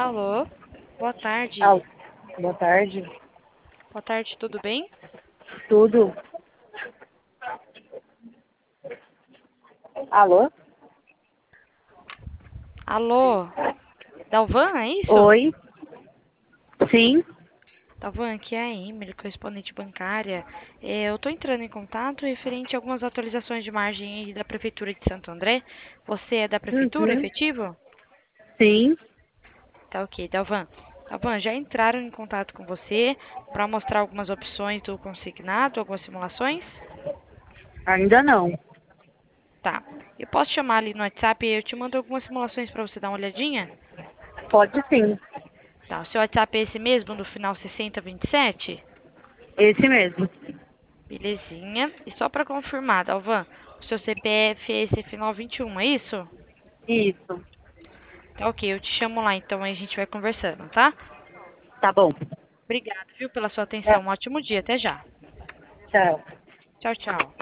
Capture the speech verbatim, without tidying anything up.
Alô, boa tarde. Alô, boa tarde. Boa tarde, tudo bem? Tudo? Alô? Alô, Dalvan, é isso? Oi? Sim? Dalvan, aqui é a Emily, correspondente bancária. É, eu estou entrando em contato referente a algumas atualizações de margem aí da Prefeitura de Santo André. Você é da Prefeitura, Uhum. efetivo? Sim? Tá ok, Dalvan. Dalvan, já entraram em contato com você para mostrar algumas opções do consignado, algumas simulações? Ainda não. Tá. Eu posso chamar ali no WhatsApp e eu te mando algumas simulações para você dar uma olhadinha? Pode sim. Tá, o seu WhatsApp é esse mesmo, do final sessenta vinte e sete? Esse mesmo. Belezinha. E só para confirmar, Dalvan, o seu C P F é esse final vinte e um, é isso? Isso. Tá ok, eu te chamo lá então, aí a gente vai conversando, tá? Tá bom. Obrigada, viu, pela sua É, atenção. Um ótimo dia, até já. tchau. Tchau, tchau.